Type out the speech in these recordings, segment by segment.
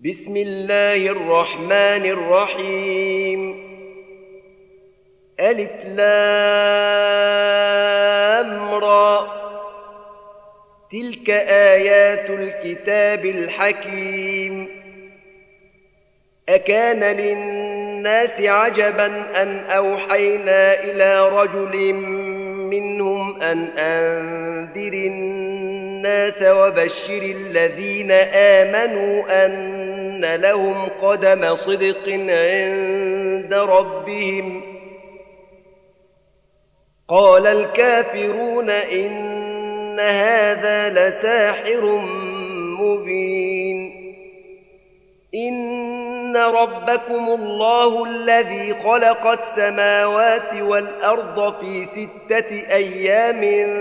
بسم الله الرحمن الرحيم. ألف لام را، تلك آيات الكتاب الحكيم. أكان للناس عجبا أن أوحينا إلى رجل منهم أن أنذر الناس وبشر الذين آمنوا أن لهم قدم صدق عند ربهم. قال الكافرون إن هذا لساحر مبين. إن ربكم الله الذي خلق السماوات والأرض في 6 أيام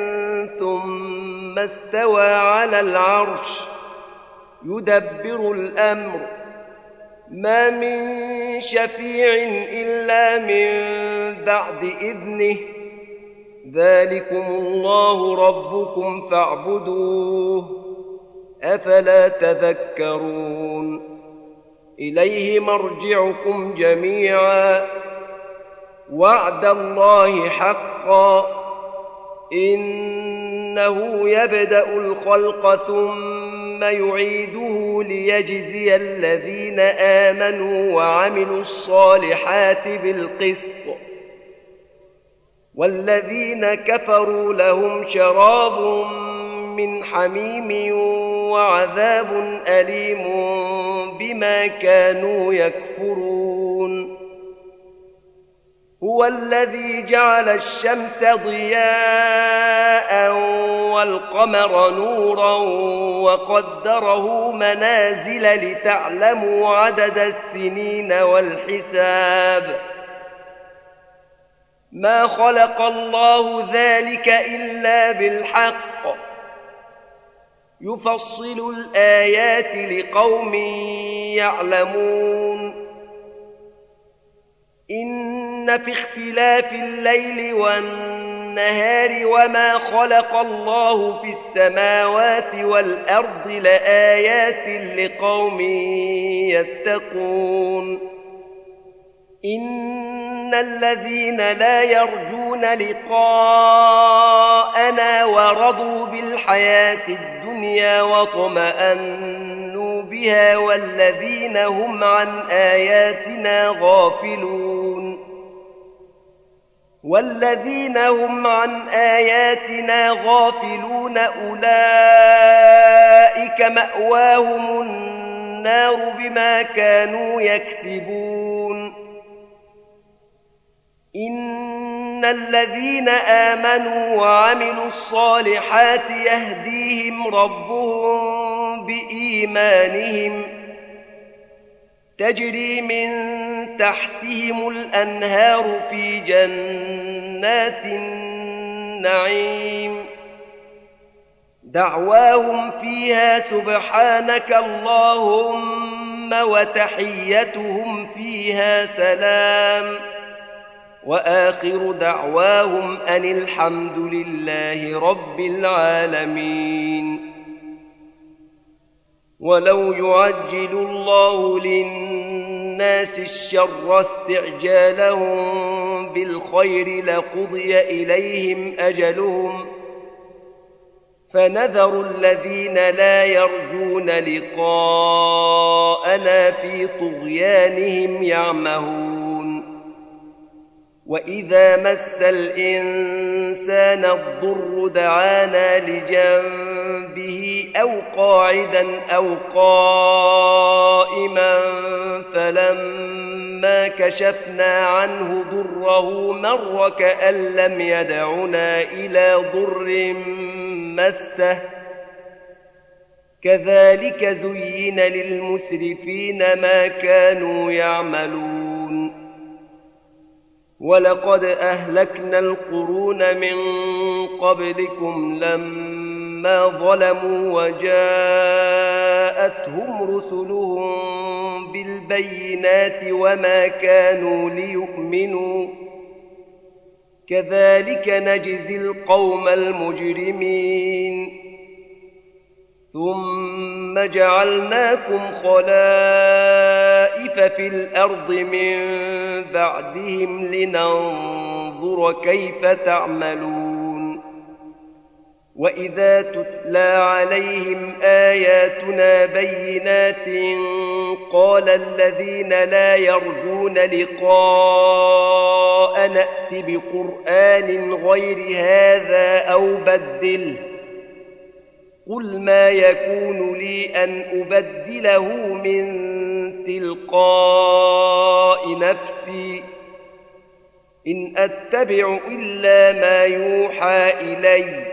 ثم استوى على العرش يدبر الأمر، ما من شفيع إلا من بعد إذنه، ذلكم الله ربكم فاعبدوه، أفلا تذكرون. إليه مرجعكم جميعا، وعد الله حقا، إنه يبدأ الخلق ثم يعيده ليجزي الذين آمنوا وعملوا الصالحات بالقسط، والذين كفروا لهم شراب من حميم وعذاب أليم بما كانوا يكفرون. هو الذي جعل الشمس ضياء والقمر نورا وقدره منازل لتعلموا عدد السنين والحساب، ما خلق الله ذلك إلا بالحق، يفصل الآيات لقوم يعلمون. إن في اختلاف الليل والنهار وما خلق الله في السماوات والأرض لآيات لقوم يتقون. إن الذين لا يرجون لقاءنا ورضوا بالحياة الدنيا واطمأنوا بها والذين هم عن آياتنا غافلون أولئك مأواهم النار بما كانوا يكسبون. إن الذين آمنوا وعملوا الصالحات يهديهم ربهم بإيمانهم، تجري من تحتهم الأنهار في جنات النعيم، دعواهم فيها سبحانك اللهم وتحيتهم فيها سلام، وآخر دعواهم أن الحمد لله رب العالمين. ولو يعجل الله للناس الشر استعجالهم بالخير لقضي إليهم أجلهم، فنذر الذين لا يرجون لقاءنا في طغيانهم يعمهون. وإذا مس الإنسان الضر دعانا لجنبه أو قاعدا أو قائما فلما كشفنا عنه ضره مر كأن لم يدعنا إلى ضر مسه، كذلك زين للمسرفين ما كانوا يعملون. ولقد أهلكنا القرون من قبلكم لما ظلموا وجاءتهم رسلهم بالبينات وما كانوا ليؤمنوا، كذلك نجزي القوم المجرمين. ثم جعلناكم خلائف في الأرض من بعدهم لننظر كيف تعملون وإذا تتلى عليهم آياتنا بينات قال الذين لا يرجون لقاء نأت بقرآن غير هذا أو بدله قل ما يكون لي أن أبدله من تلقاء نفسي إن أتبع إلا ما يوحى إلي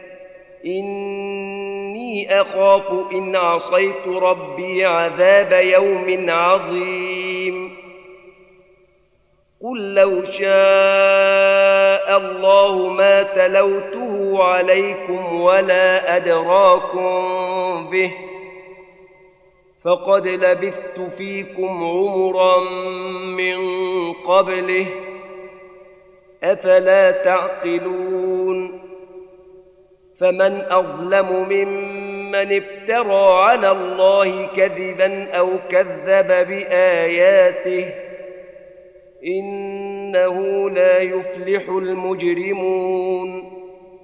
إني أخاف إن عصيت ربي عذاب يوم عظيم قل لو شاء الله ما تلوته عليكم ولا أدراكم به فقد لبثت فيكم عمرا من قبله أفلا تعقلون فمن أظلم ممن افترى على الله كذبا أو كذب بآياته إنه لا يفلح المجرمون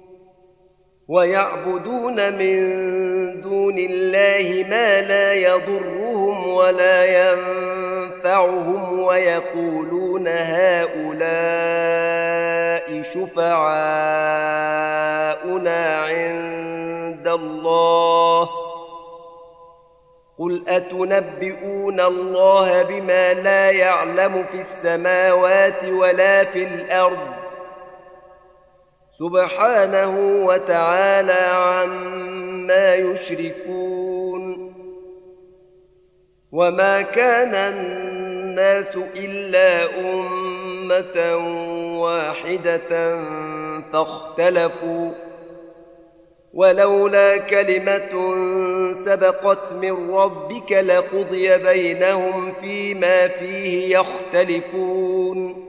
ويعبدون من دون الله ما لا يضرهم ولا ينفعهم ويقولون هؤلاء شفعاؤنا عند الله قل أتنبئون الله بما لا يعلم في السماوات ولا في الأرض سبحانه وتعالى عما يشركون وما كان الناس إلا أمة واحدة فاختلفوا ولولا كلمة سبقت من ربك لقضي بينهم فيما فيه يختلفون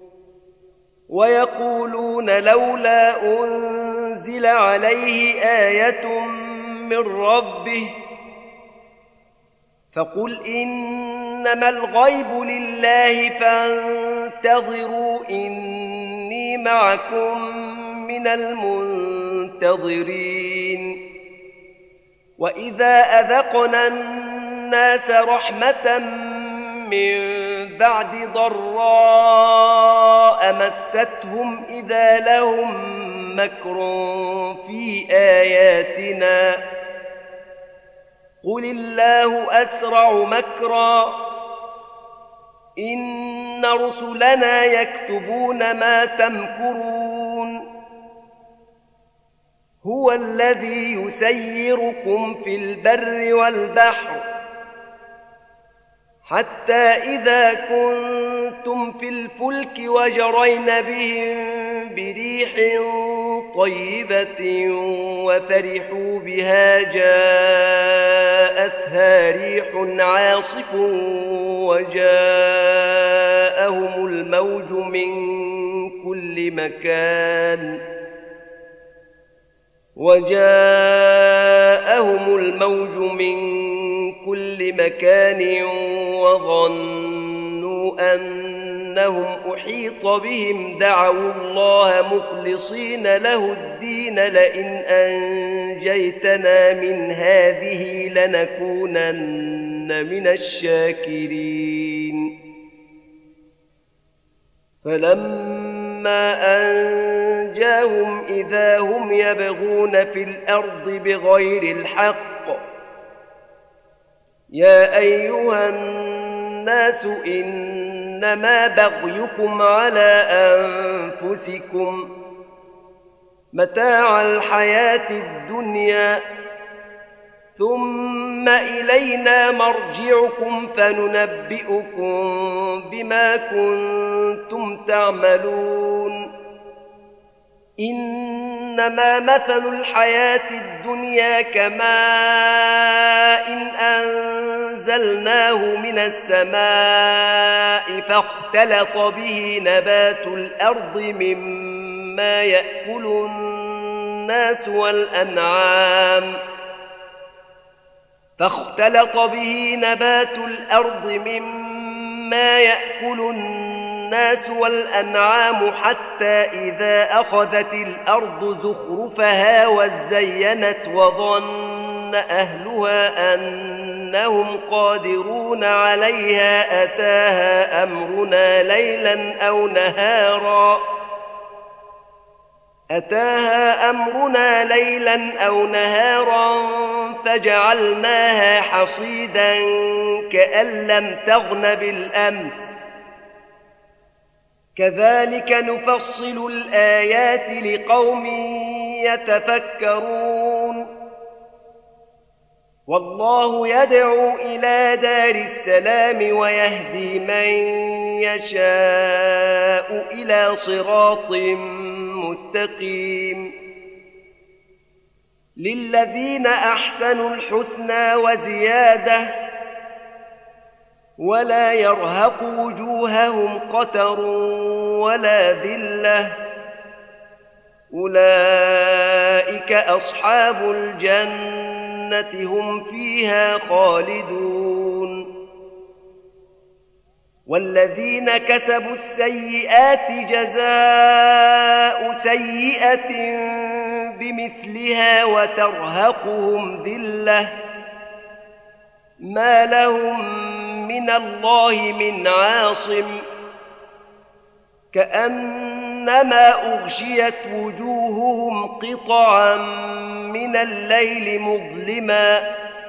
ويقولون لولا أنزل عليه آية من ربه فقل إنما الغيب لله فانتظروا إني معكم من المنتظرين وإذا أذقنا الناس رحمة من بعد ضراء مستهم إذا لهم مكر في آياتنا قل الله أسرع مكرا إن رسلنا يكتبون ما تمكرون هو الذي يسيركم في البر والبحر حتى إذا كنتم في الفلك وجرين بهم بريح طيبة وفرحوا بها جاءتها ريح عاصف وجاءهم الموج من كل مكان وظنوا أنهم أحيط بهم دعوا الله مخلصين له الدين لئن أنجيتنا من هذه لنكونن من الشاكرين فلما أنجاهم إذا هم يبغون في الأرض بغير الحق يا أيها الناس إنما بغيكم على أنفسكم متاع الحياة الدنيا ثم إلينا مرجعكم فننبئكم بما كنتم تعملون إنما مثل الحياة الدنيا كماء أنزلناه من السماء فاختلط به نبات الأرض مما يأكل الناس والأنعام فاختلط به نبات الأرض مما يأكل الناس والأنعام حتى إذا أخذت الأرض زخرفها وزينت وظن أهلها أنهم قادرون عليها أتاها أمرنا ليلا أو نهارا فجعلناها حصيدا كأن لم تغن بالأمس كذلك نفصل الآيات لقوم يتفكرون والله يدعو إلى دار السلام ويهدي من يشاء إلى صراط مستقيم للذين أحسنوا الحسنى وزيادة ولا يرهق وجوههم قتر ولا ذلة أولئك أصحاب الجنة هم فيها خالدون والذين كسبوا السيئات جزاء سيئة بمثلها وترهقهم ذلة ما لهم من الله من عاصم كأنما أغشيت وجوههم قطعا من الليل مظلما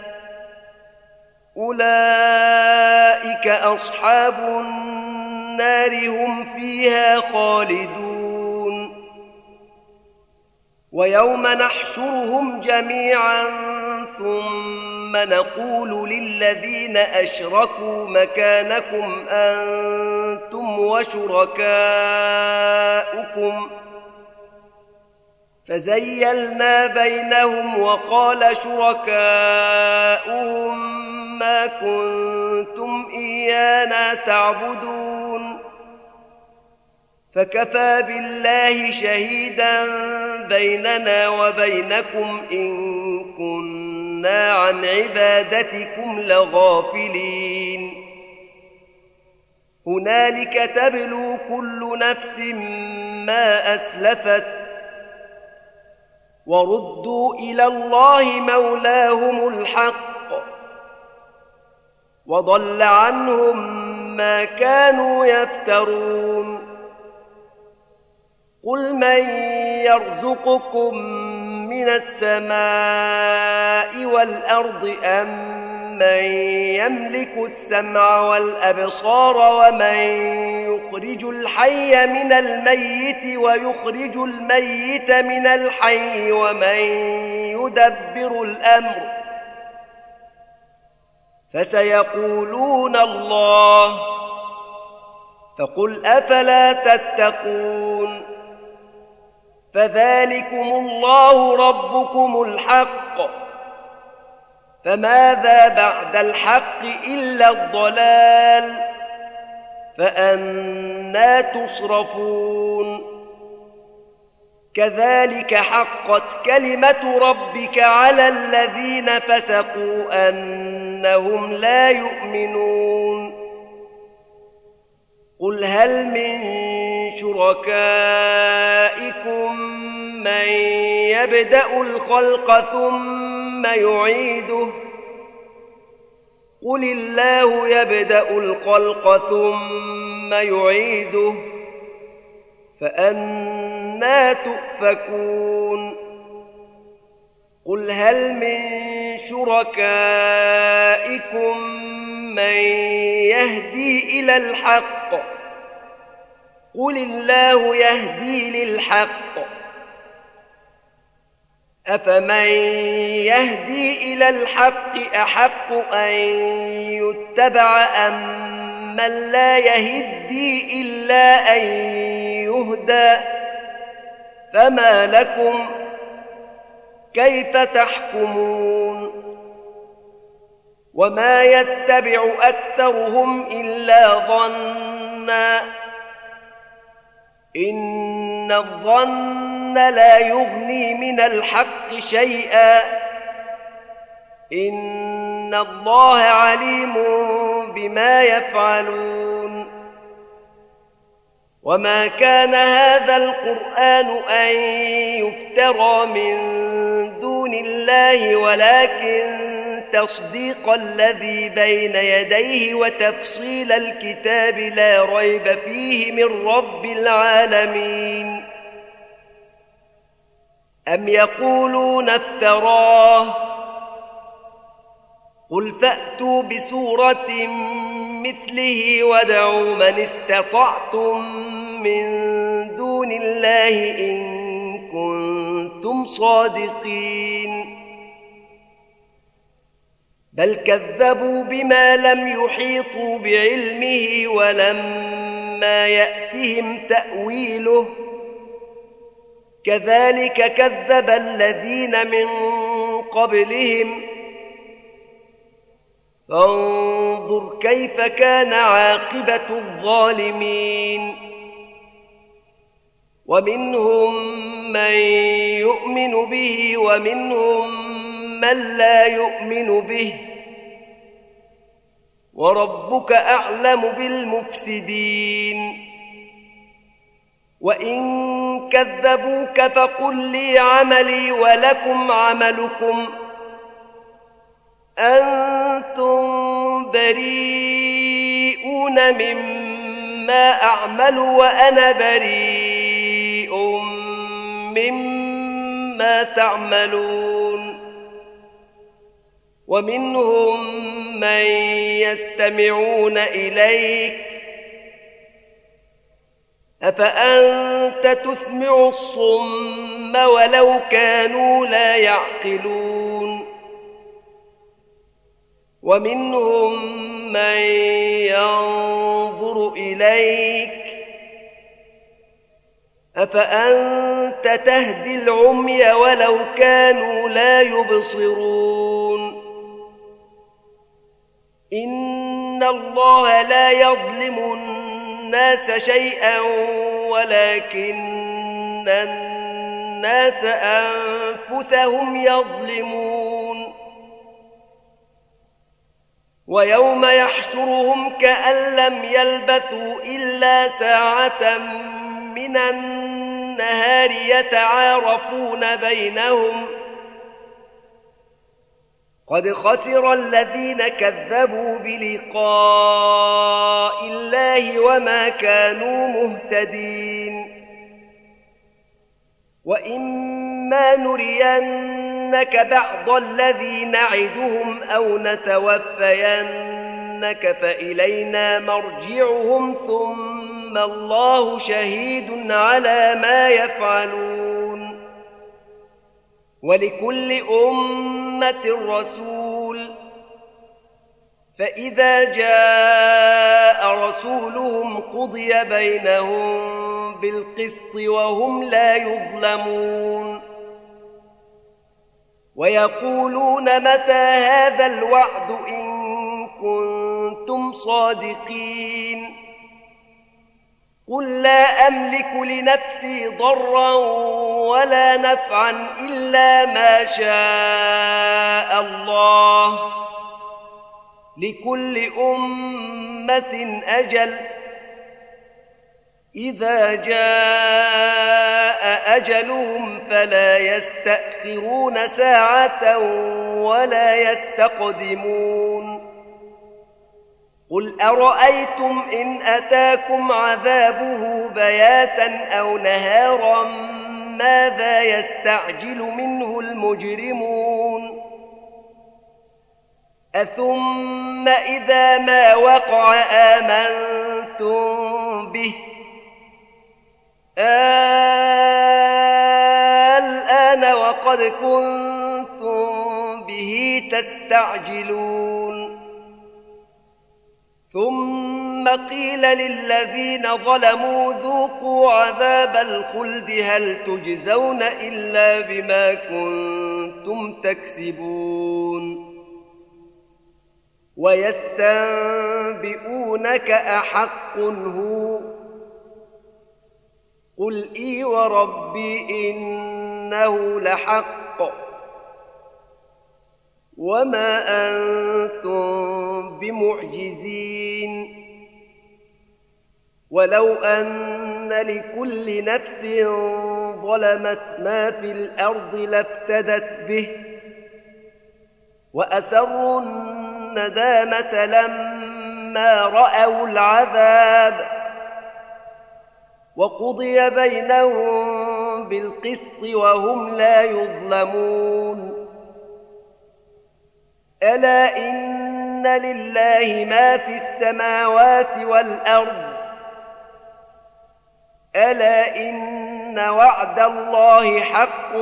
أولئك أصحاب النار هم فيها خالدون ويوم نحشرهم جميعا ثم نقول للذين أشركوا مكانكم أنتم وشركاؤكم فزيلنا بينهم وقال شركاؤهم ما كنتم إيانا تعبدون فكفى بالله شهيدا بيننا وبينكم إن كنا عن عبادتكم لغافلين هنالك تبلو كل نفس ما أسلفت وردوا إلى الله مولاهم الحق وضل عنهم ما كانوا يفترون قل من يرزقكم من السماء والأرض أم من يملك السمع والأبصار ومن يخرج الحي من الميت ويخرج الميت من الحي ومن يدبر الأمر فسيقولون الله فقل أفلا تتقون فذلكم الله ربكم الحق فماذا بعد الحق إلا الضلال فأنى تصرفون كذلك حقت كلمة ربك على الذين فسقوا أنهم لا يؤمنون قل هل من شركائكم من يبدأ الخلق ثم يعيده قل الله يبدأ الخلق ثم يعيده فأنى تؤفكون قل هل من شركائكم من يهدي إلى الحق قل الله يهدي للحق أفمن يهدي إلى الحق أحق أن يتبع أم من لا يهدي إلا أن يهدى فما لكم كيف تحكمون وما يتبع أكثرهم إلا ظنا إن الظن لا يغني من الحق شيئا إن الله عليم بما يفعلون وما كان هذا القرآن أن يفترى من دون الله ولكن تصديق الذي بين يديه وتفصيل الكتاب لا ريب فيه من رب العالمين أم يقولون افتراه قل فأتوا بسورة مثله وادعوا من استطعتم من دون الله إن كنتم صادقين بل كذبوا بما لم يحيطوا بعلمه ولما يأتهم تأويله كذلك كذب الذين من قبلهم فانظر كيف كان عاقبة الظالمين ومنهم من يؤمن به ومنهم من لا يؤمن به وربك أعلم بالمفسدين وإن كذبوك فقل لي عملي ولكم عملكم أنتم بريئون مما أعمل وأنا بريء مما تعملون ومنهم من يستمعون إليك أفأنت تسمع الصم ولو كانوا لا يعقلون ومنهم من ينظر إليك أفأنت تهدي العمي ولو كانوا لا يبصرون إن الله لا يظلم الناس شيئا ولكن الناس أنفسهم يظلمون ويوم يحشرهم كأن لم يلبثوا إلا ساعة من النهار يتعارفون بينهم قد خسر الذين كذبوا بلقاء الله وما كانوا مهتدين وإما نرينك بعض الذي نعدهم أو نتوفينك فإلينا مرجعهم ثم الله شهيد على ما يفعلون ولكل أمة رسول فإذا جاء رسولهم قضي بينهم بالقسط وهم لا يظلمون ويقولون متى هذا الوعد إن كنتم صادقين قل لا أملك لنفسي ضرا ولا نفعا إلا ما شاء الله لكل أمة أجل إذا جاء أجلهم فلا يستأخرون ساعة ولا يستقدمون قل أرأيتم إن أتاكم عذابه بياتا أو نهارا ماذا يستعجل منه المجرمون أثم إذا ما وقع آمنتم به الآن وقد كنتم به تستعجلون ثم قيل للذين ظلموا ذوقوا عذاب الخلد هل تجزون إلا بما كنتم تكسبون ويستنبئونك أحق هو قل إي وربي إنه لحق وما أنتم بمعجزين. ولو أن لكل نفس ظلمت ما في الأرض لافتدت به وأسروا الندامة لما رأوا العذاب وقضي بينهم بالقسط وهم لا يظلمون. ألا إن لله ما في السماوات والأرض ألا إن وعد الله حق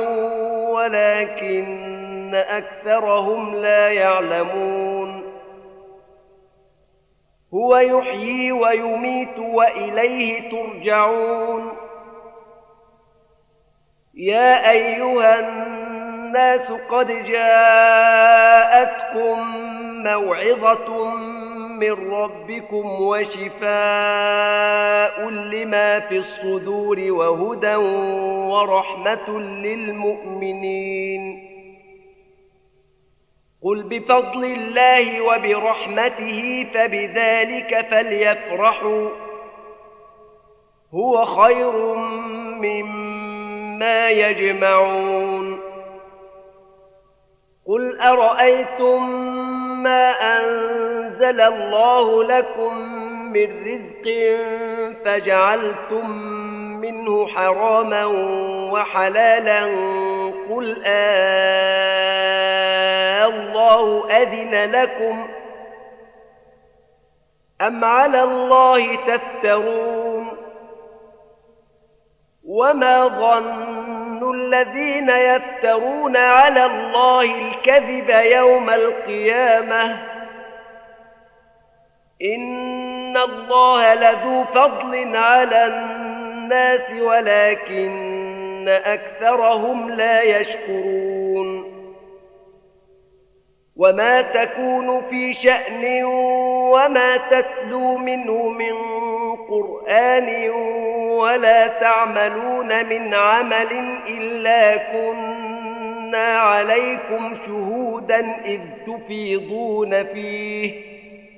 ولكن أكثرهم لا يعلمون. هو يحيي ويميت وإليه ترجعون. يا أيها الناس قد جاءتكم موعظة من ربكم وشفاء لما في الصدور وهدى ورحمة للمؤمنين. قل بفضل الله وبرحمته فبذلك فليفرحوا هو خير مما يجمعون. قل أرأيتم ما أنزل الله لكم من رزق فجعلتم منه حراما وحلالا قل الله أذن لكم أم على الله تفترون. وما ظن الذين يفترون على الله الكذب يوم القيامة إن الله لذو فضل على الناس ولكن أكثرهم لا يشكرون. وما تكون في شأن وما تتلو منه من قرآن ولا تعملون من عمل إلا كنا عليكم شهودا إذ تفيضون فيه.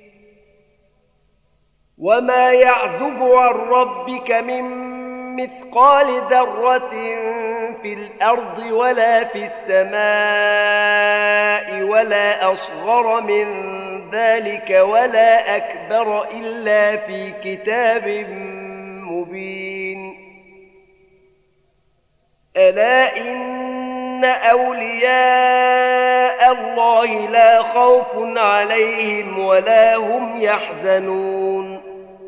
وما يعزب عن ربك من مثقال ذرة في الأرض ولا في السماء ولا أصغر من ذلك ولا أكبر إلا في كتاب مبين. ألا إن أولياء الله لا خوف عليهم ولا هم يحزنون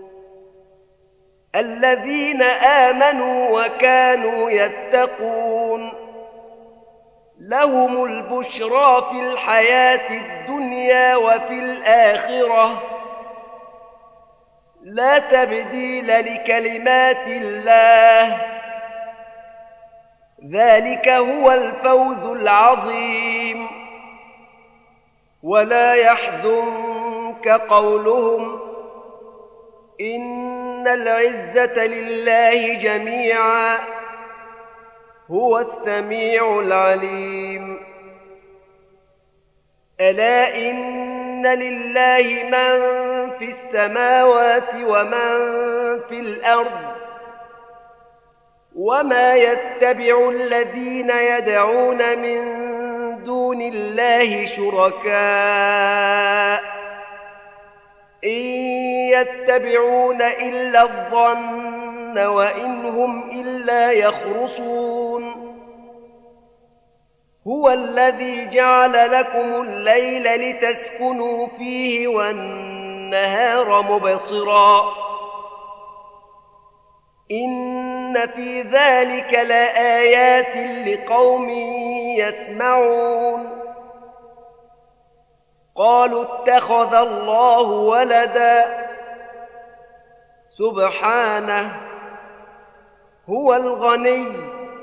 الذين آمنوا وكانوا يتقون لهم البشرى في الحياة الدنيا وفي الآخرة لا تبديل لكلمات الله ذلك هو الفوز العظيم. ولا يحزنك قولهم إن العزة لله جميعا هو السميع العليم. ألا إن لله من في السماوات ومن في الأرض وما يتبع الذين يدعون من دون الله شركاء إن يتبعون إلا الظن وإن هم إلا يخرصون. هو الذي جعل لكم الليل لتسكنوا فيه والنهار مبصرا إن في ذلك لآيات لقوم يسمعون. قالوا اتخذ الله ولدا سبحانه هو الغني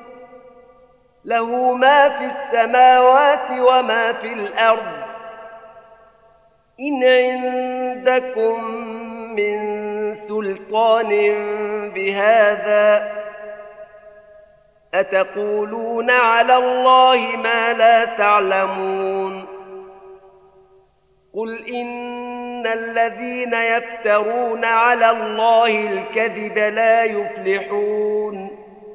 له ما في السماوات وما في الأرض إن عندكم من سلطان بهذا أتقولون على الله ما لا تعلمون. قل إن الذين يفترون على الله الكذب لا يفلحون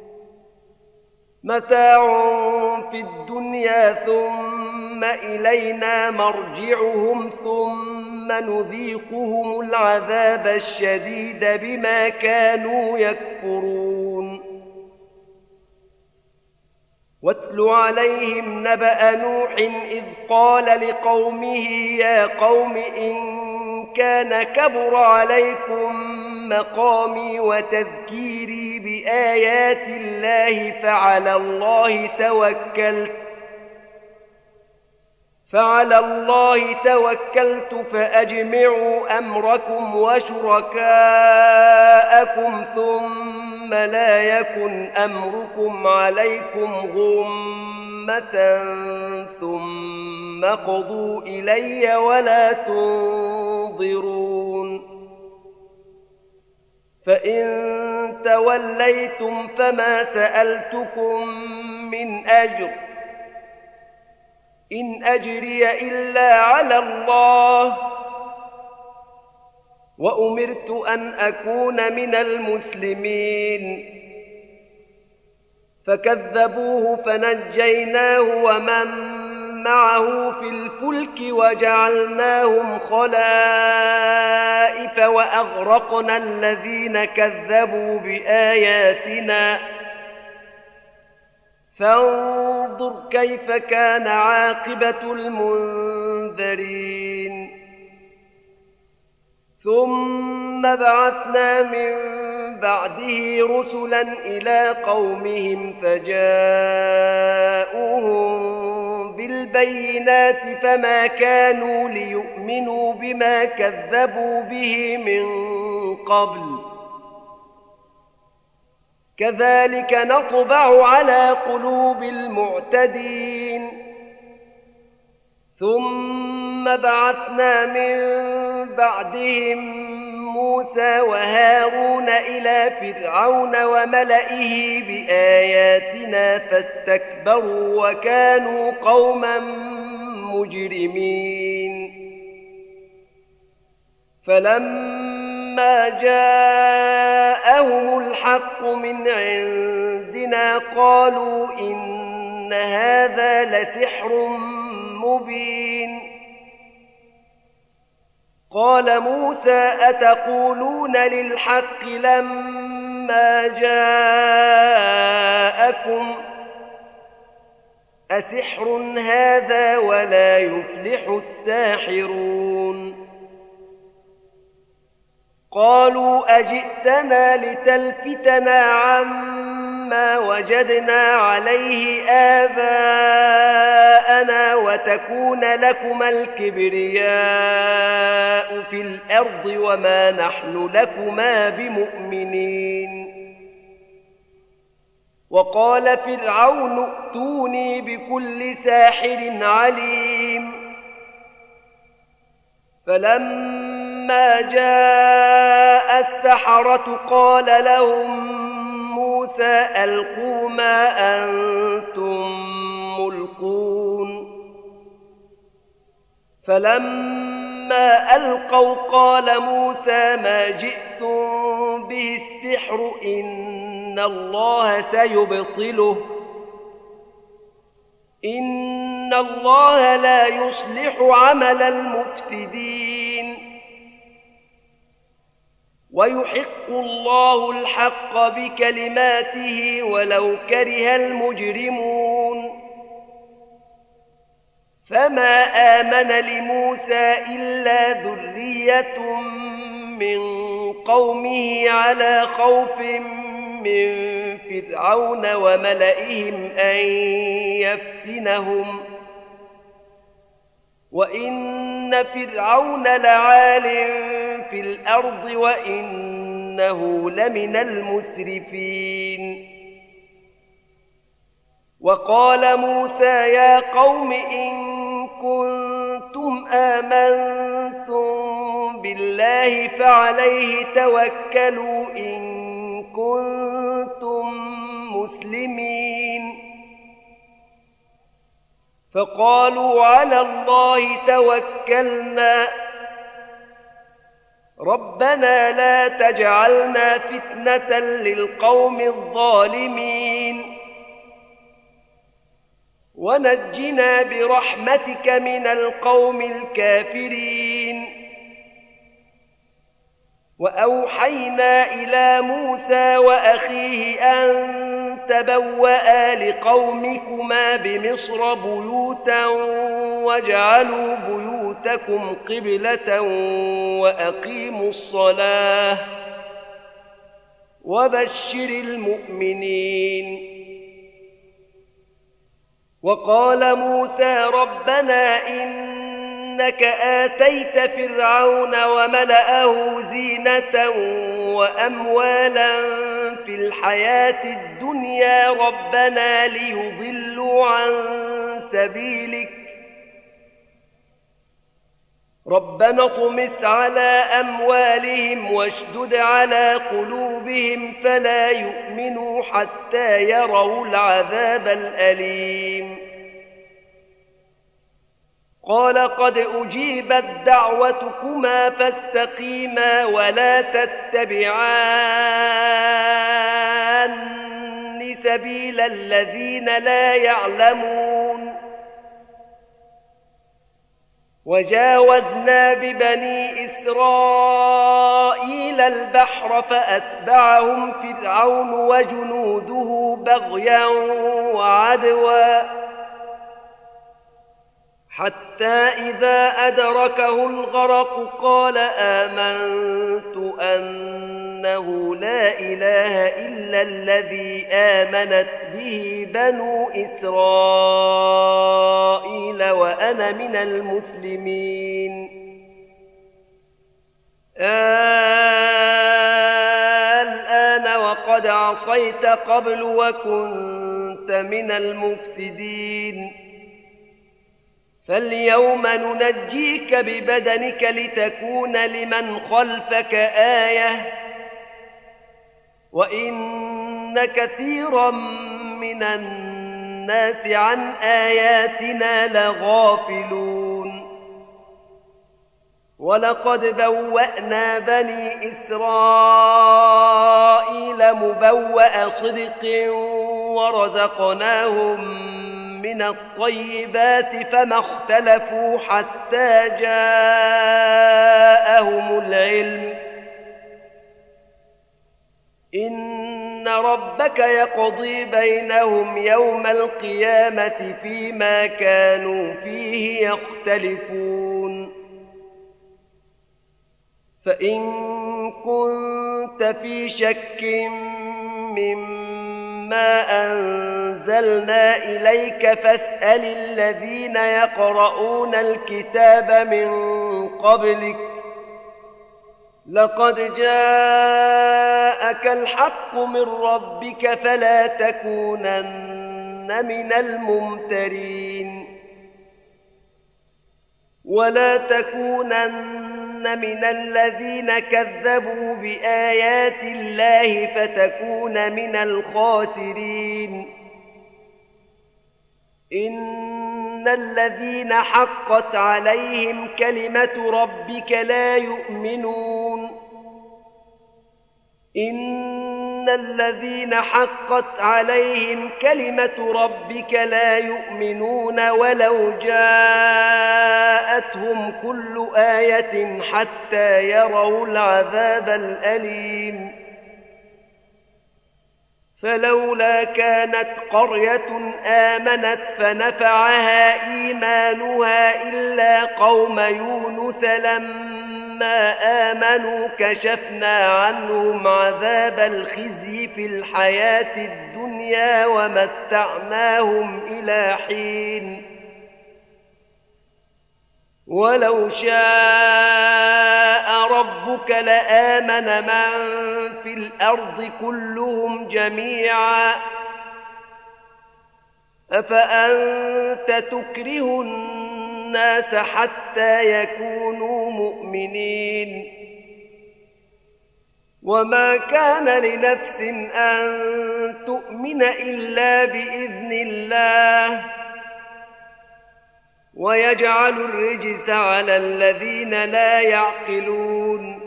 متاع في الدنيا ثم إلينا مرجعهم ثم نذيقهم العذاب الشديد بما كانوا يكفرون واتل عليهم نبأ نوح إذ قال لقومه يا قوم إن كان كبر عليكم مقامي وتذكيري بآيات الله فعلى الله توكلت فأجمعوا أمركم وشركاءكم ثم لا يكن أمركم عليكم غمة ثم قضوا إلي ولا تنظرون فإن توليتم فما سألتكم من أجر إن أجري إلا على الله وأمرت أن أكون من المسلمين فكذبوه فنجيناه ومن معه في الفلك وجعلناهم خلائف وأغرقنا الذين كذبوا بآياتنا فانظر كيف كان عاقبة المنذرين ثم بعثنا من بعده رسلا إلى قومهم فجاءوهم بالبينات فما كانوا ليؤمنوا بما كذبوا به من قبل كذلك نطبع على قلوب المعتدين ثم بعثنا من بعدهم موسى وهارون إلى فرعون وملئه بآياتنا فاستكبروا وكانوا قوما مجرمين فلما جاءهم الحق من عندنا قالوا إن هذا لسحر مبين قال موسى أتقولون للحق لما جاءكم أسحر هذا ولا يفلح الساحرون قالوا أجئتنا لتلفتنا عما وجدنا عليه آباءنا وتكون لكما الكبرياء في الأرض وما نحن لكما بمؤمنين وقال فرعون ائتوني بكل ساحر عليم فلما جاء السحرة قال لهم موسى ألقوا ما أنتم ملقون فلما ألقوا قال موسى ما جئتم به السحر إن الله سيبطله إن الله لا يصلح عمل المفسدين ويحق الله الحق بكلماته ولو كره المجرمون فما آمن لموسى إلا ذرية من قومه على خوف من فرعون وملئهم أن يفتنهم وإن فرعون لعال في الأرض وإنه لمن المسرفين وقال موسى يا قوم إن كنتم آمنتم بالله فعليه توكلوا إن كنتم مسلمين فقالوا على الله توكلنا ربنا لا تجعلنا فتنة للقوم الظالمين ونجنا برحمتك من القوم الكافرين. وأوحينا إلى موسى وأخيه أن تبوأ لقومكما بمصر بيوتا واجعلوا بيوتكم قبلة وأقيموا الصلاة وبشر المؤمنين. وقال موسى ربنا إنك آتيت فرعون وملأه زينة وأموالا في الحياة الدنيا ربنا ليضلوا عن سبيلك ربنا اطمس على أموالهم واشدد على قلوبهم فلا يؤمنوا حتى يروا العذاب الأليم. قال قد أجيبت دعوتكما فاستقيما ولا تتبعان سبيل الذين لا يعلمون. وجاوزنا ببني إسرائيل البحر فأتبعهم فرعون وجنوده بغيا وعدوا حتى إذا أدركه الغرق قال آمنت أنه لا إله إلا الذي آمنت به بنو إسرائيل وأنا من المسلمين. الآن وقد عصيت قبل وكنت من المفسدين فاليوم ننجيك ببدنك لتكون لمن خلفك آية وإن كثيرا من الناس عن آياتنا لغافلون. ولقد بوأنا بني إسرائيل مبوأ صدق ورزقناهم من الطيبات فما اختلفوا حتى جاءهم العلم إن ربك يقضي بينهم يوم القيامة فيما كانوا فيه يختلفون. فإن كنت في شك مما أنزلنا إليك فاسأل الذين يقرؤون الكتاب من قبلك لقد جاءك الحق من ربك فلا تكونن من الممترين ولا تكونن من الذين كذبوا بآيات الله فتكون من الخاسرين. إن الذين حقت عليهم كلمة ربك لا يؤمنون إن الذين حقت عليهم كلمة ربك لا يؤمنون ولو جاءتهم كل آية حتى يروا العذاب الأليم. فلولا كانت قرية آمنت فنفعها إيمانها إلا قوم يونس لما آمنوا كشفنا عنهم عذاب الخزي في الحياة الدنيا ومتعناهم إلى حين ولو شاء ربك لآمن من في الأرض كلهم جميعا أفأنت تكره الناس حتى يكونوا مؤمنين وما كان لنفس أن تؤمن إلا بإذن الله ويجعل الرجس على الذين لا يعقلون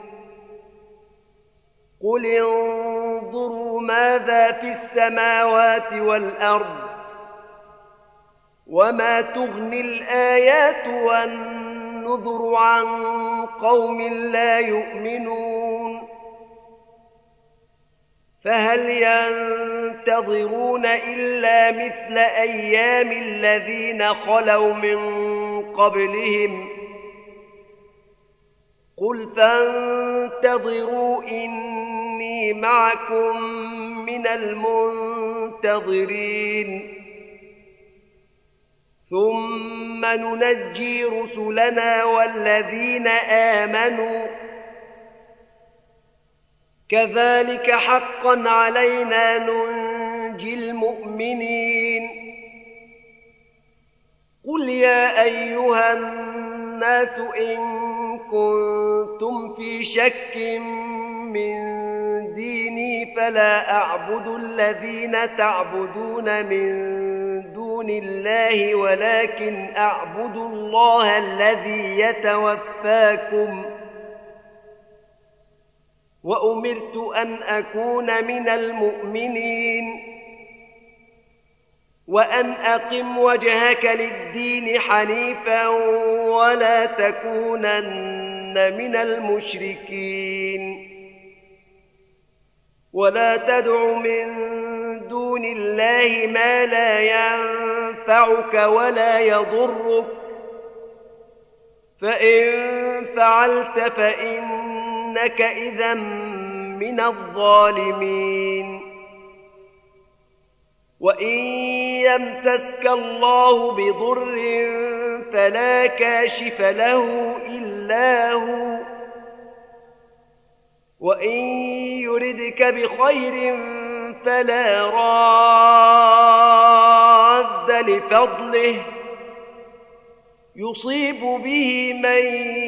قل انظروا ماذا في السماوات والأرض وما تغني الآيات والنذر عن قوم لا يؤمنون فهل ينتظرون إلا مثل أيام الذين خلوا من قبلهم قل فانتظروا إني معكم من المنتظرين ثم ننجي رسلنا والذين آمنوا كذلك حقا علينا ننجي المؤمنين قل يا أيها الناس إن كنتم في شك من ديني فلا أعبد الذين تعبدون من دون الله ولكن أعبد الله الذي يتوفاكم وأمرت أن أكون من المؤمنين وأن أقم وجهك للدين حنيفا ولا تكونن من المشركين ولا تدع من دون الله ما لا ينفعك ولا يضرك فإن فعلت فإنك إذا من الظالمين وإن يمسسك الله بضر فلا كاشف له إلا هو وإن يردك بخير فلا راد لفضله يصيب به من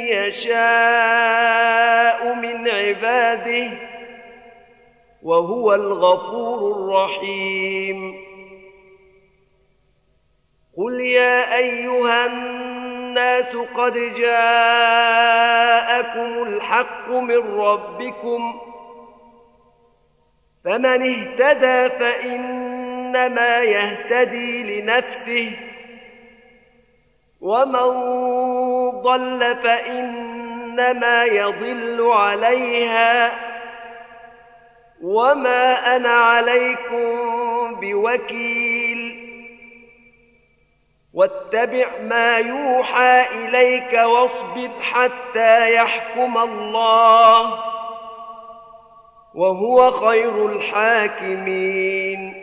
يشاء من عباده وهو الغفور الرحيم قل يا أيها الناس قد جاءكم الحق من ربكم فمن اهتدى فإنما يهتدي لنفسه ومن ضل فإنما يضل عليها وما أنا عليكم بوكيل واتبع ما يوحى إليك واصبر حتى يحكم الله وهو خير الحاكمين